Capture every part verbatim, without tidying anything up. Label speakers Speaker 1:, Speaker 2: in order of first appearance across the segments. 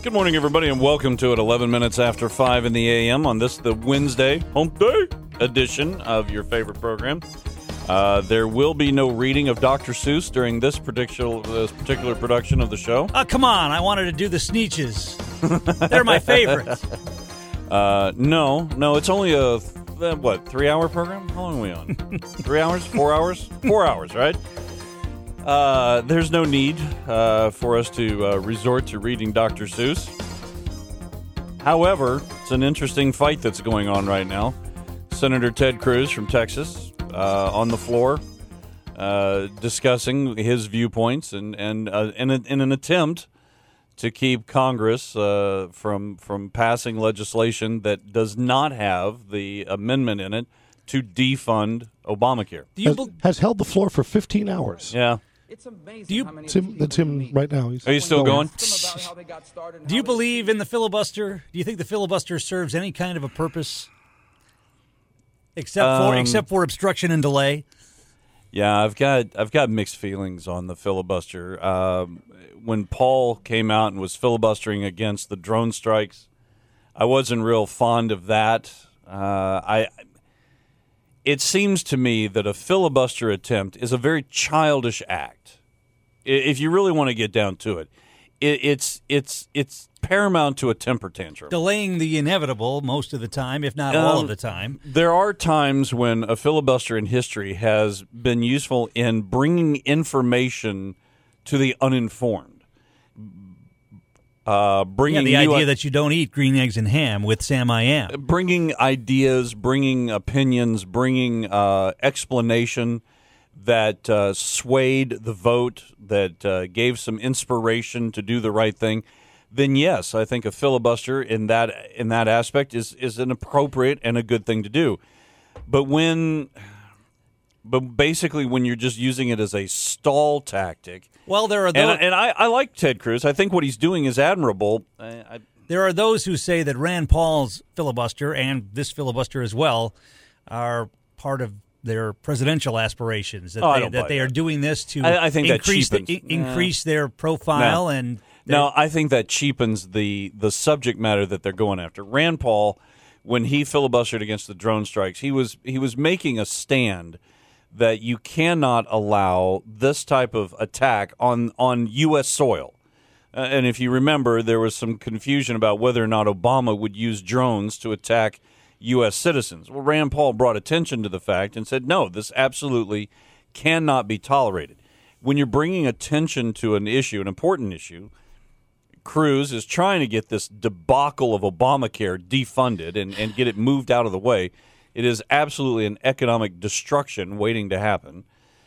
Speaker 1: Good morning, everybody, and welcome to it. eleven minutes after five in the a m on this, the Wednesday Hump Day edition of your favorite program. Uh, there will be no reading of Doctor Seuss during this particular this particular production of the show.
Speaker 2: Oh, come on. I wanted to do the Sneetches. They're my favorites.
Speaker 1: Uh, no, no, it's only a, uh, what, three-hour program? How long are we on? Three hours? Four hours? Four hours, right? Uh, there's no need uh, for us to uh, resort to reading Doctor Seuss. However, it's an interesting fight that's going on right now. Senator Ted Cruz from Texas uh, on the floor uh, discussing his viewpoints and, and uh, in, a, in an attempt to keep Congress uh, from from passing legislation that does not have the amendment in it to defund Obamacare.
Speaker 3: Do you has, be- has held the floor for fifteen hours.
Speaker 1: Yeah.
Speaker 4: It's amazing.
Speaker 3: Do you,
Speaker 4: how many
Speaker 3: that's him, that's him right now. He's
Speaker 1: Are you still going?
Speaker 2: Do you believe in the filibuster? Do you think the filibuster serves any kind of a purpose except
Speaker 1: Um,
Speaker 2: for except for obstruction and delay?
Speaker 1: Yeah, I've got I've got mixed feelings on the filibuster. Um, when Paul came out and was filibustering against the drone strikes, I wasn't real fond of that. Uh, I. It seems to me that a filibuster attempt is a very childish act. If you really want to get down to it, it it's it's it's paramount to a temper tantrum.
Speaker 2: Delaying the inevitable most of the time, if not um, all of the time.
Speaker 1: There are times when a filibuster in history has been useful in bringing information to the uninformed. Uh, bringing
Speaker 2: yeah, the idea
Speaker 1: I-
Speaker 2: that you don't eat green eggs and ham with Sam I Am.
Speaker 1: Bringing ideas, bringing opinions, bringing uh, explanation that uh, swayed the vote, that uh, gave some inspiration to do the right thing. Then yes, I think a filibuster in that in that aspect is is an appropriate and a good thing to do. But when, but basically when you're just using it as a stall tactic.
Speaker 2: Well, there are those,
Speaker 1: and, and I, I like Ted Cruz. I think what he's doing is admirable. I, I,
Speaker 2: there are those who say that Rand Paul's filibuster and this filibuster as well are part of their presidential aspirations. That
Speaker 1: oh,
Speaker 2: they,
Speaker 1: I don't
Speaker 2: that they
Speaker 1: that.
Speaker 2: are doing this to
Speaker 1: I, I think
Speaker 2: increase
Speaker 1: that
Speaker 2: the,
Speaker 1: cheapens.
Speaker 2: increase their profile
Speaker 1: no.
Speaker 2: and.
Speaker 1: No, I think that cheapens the the subject matter that they're going after. Rand Paul, when he filibustered against the drone strikes, he was he was making a stand that you cannot allow this type of attack on, on U S soil. Uh, and if you remember, there was some confusion about whether or not Obama would use drones to attack U S citizens. Well, Rand Paul brought attention to the fact and said, no, this absolutely cannot be tolerated. When you're bringing attention to an issue, an important issue, Cruz is trying to get this debacle of Obamacare defunded and, and get it moved out of the way. It is absolutely an economic destruction waiting to happen.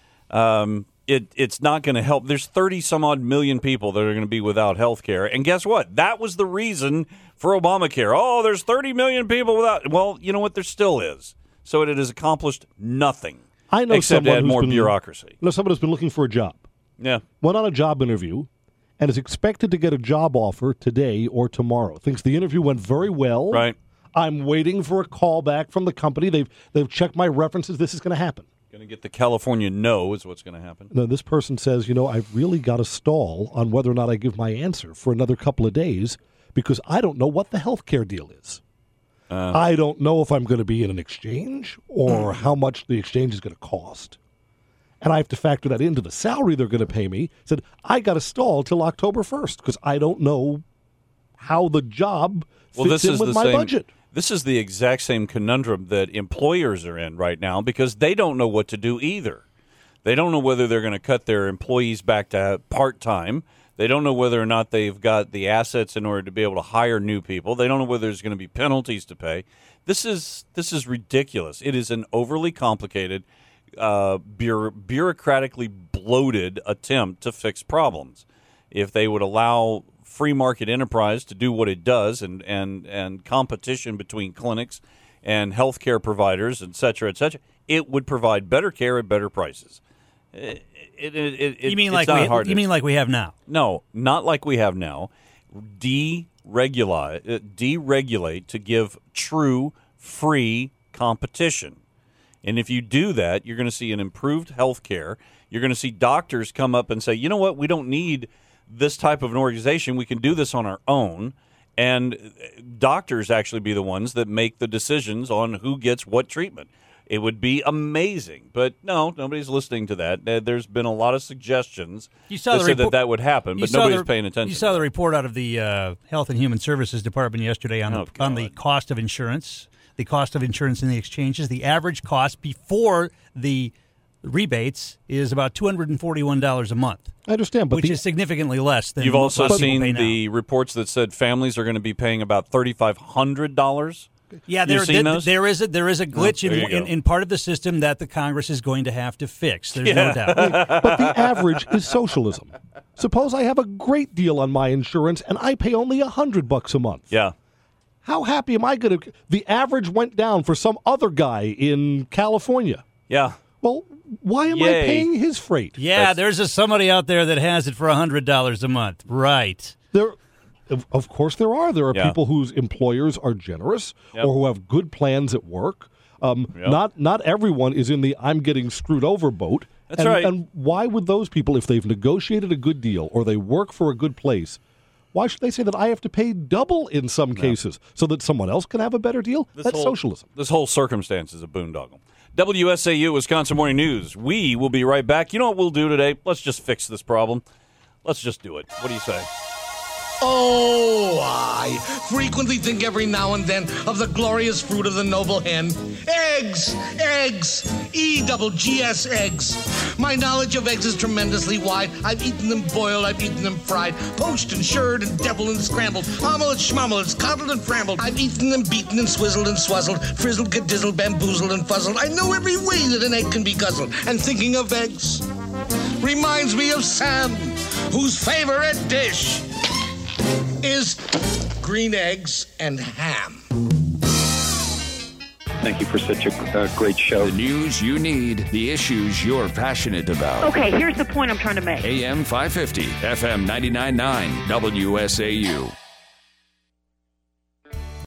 Speaker 1: Um, it it's not going to help. There's thirty some odd million people that are going to be without health care. And guess what? That was the reason for Obamacare. Oh, there's thirty million people without. Well, you know what? There still is. So it has accomplished nothing.
Speaker 3: I know
Speaker 1: except
Speaker 3: someone
Speaker 1: add
Speaker 3: who's
Speaker 1: more
Speaker 3: been,
Speaker 1: bureaucracy.
Speaker 3: I know someone who's been looking for a job.
Speaker 1: Yeah.
Speaker 3: Went on a job interview and is expected to get a job offer today or tomorrow. Thinks the interview went very well.
Speaker 1: Right.
Speaker 3: I'm waiting for a call back from the company. They've they've checked my references. This is going to happen.
Speaker 1: Going to get the California no is what's going to happen.
Speaker 3: No, this person says, you know, I've really got to stall on whether or not I give my answer for another couple of days because I don't know what the health care deal is. Uh, I don't know if I'm going to be in an exchange or how much the exchange is going to cost. And I have to factor that into the salary they're going to pay me. Said, I got to stall till October first because I don't know how the job fits
Speaker 1: well, this
Speaker 3: in
Speaker 1: is
Speaker 3: with
Speaker 1: the
Speaker 3: my
Speaker 1: same,
Speaker 3: budget.
Speaker 1: This is the exact same conundrum that employers are in right now because they don't know what to do either. They don't know whether they're going to cut their employees back to part-time. They don't know whether or not they've got the assets in order to be able to hire new people. They don't know whether there's going to be penalties to pay. This is this is ridiculous. It is an overly complicated, uh, bureau- bureaucratically bloated attempt to fix problems. If they would allow free market enterprise to do what it does and, and, and competition between clinics and healthcare providers, et cetera, et cetera, it would provide better care at better prices. It, it, it, it,
Speaker 2: you mean
Speaker 1: it's
Speaker 2: like
Speaker 1: not
Speaker 2: we,
Speaker 1: hard
Speaker 2: you
Speaker 1: to,
Speaker 2: mean like we have now?
Speaker 1: No, not like we have now. Deregulate, uh, deregulate to give true free competition. And if you do that, you're going to see an improved health care. You're going to see doctors come up and say, you know what, we don't need this type of an organization, we can do this on our own, and doctors actually be the ones that make the decisions on who gets what treatment. It would be amazing, but no, nobody's listening to that. There's been a lot of suggestions
Speaker 2: you saw
Speaker 1: that
Speaker 2: the
Speaker 1: said
Speaker 2: repo-
Speaker 1: that that would happen, but
Speaker 2: saw
Speaker 1: nobody's
Speaker 2: the,
Speaker 1: paying attention.
Speaker 2: You saw the report out of the uh, Health and Human Services Department yesterday on,
Speaker 1: Oh,
Speaker 2: the, on the
Speaker 1: God.
Speaker 2: cost of insurance, the cost of insurance in the exchanges. The average cost before the rebates is about two hundred forty-one dollars a month.
Speaker 3: I understand, but
Speaker 2: which
Speaker 3: the,
Speaker 2: is significantly less than
Speaker 1: You've
Speaker 2: what
Speaker 1: also
Speaker 2: most people
Speaker 1: seen
Speaker 2: pay now.
Speaker 1: the reports that said families are going to be paying about thirty-five hundred dollars.
Speaker 2: Yeah,
Speaker 1: You've
Speaker 2: there,
Speaker 1: seen
Speaker 2: there,
Speaker 1: those?
Speaker 2: there is a there is a glitch
Speaker 1: Oh, there
Speaker 2: in,
Speaker 1: you
Speaker 2: in
Speaker 1: go.
Speaker 2: in part of the system that the Congress is going to have to fix. There's no doubt.
Speaker 3: but the average is socialism. Suppose I have a great deal on my insurance and I pay only a hundred bucks a month.
Speaker 1: Yeah.
Speaker 3: How happy am I going to? The average went down for some other guy in California.
Speaker 1: Yeah.
Speaker 3: Well, why am
Speaker 1: Yay.
Speaker 3: I paying his freight?
Speaker 2: Yeah,
Speaker 1: That's-
Speaker 2: there's a somebody out there that has it for a hundred dollars a month. Right.
Speaker 3: There, of, of course, there are. There are
Speaker 1: Yeah.
Speaker 3: people whose employers are generous
Speaker 1: Yep.
Speaker 3: or who have good plans at work. Um,
Speaker 1: Yep.
Speaker 3: Not not everyone is in the "I'm getting screwed over" boat.
Speaker 1: That's
Speaker 3: and,
Speaker 1: right.
Speaker 3: And why would those people, if they've negotiated a good deal or they work for a good place, why should they say that I have to pay double in some cases so that someone else can have a better deal?
Speaker 1: This
Speaker 3: That's
Speaker 1: whole,
Speaker 3: socialism.
Speaker 1: This whole circumstance is a boondoggle. W S A U, Wisconsin Morning News. We will be right back. You know what we'll do today? Let's just fix this problem. Let's just do it. What do you say?
Speaker 4: Oh, I frequently think every now and then of the glorious fruit of the noble hen. Eggs! Eggs! E double G S eggs. My knowledge of eggs is tremendously wide. I've eaten them boiled, I've eaten them fried, poached and shirred and deviled and scrambled, omelets, schmommelets, coddled and frambled. I've eaten them beaten and swizzled and swazzled, frizzled, gedizzled, bamboozled and fuzzled. I know every way that an egg can be guzzled. And thinking of eggs reminds me of Sam, whose favorite dish is green eggs and ham.
Speaker 5: Thank you for such a uh, great show.
Speaker 6: The news you need, the issues you're passionate about.
Speaker 7: Okay, here's the point I'm trying to make.
Speaker 6: A M five fifty, F M ninety-nine point nine, W S A U.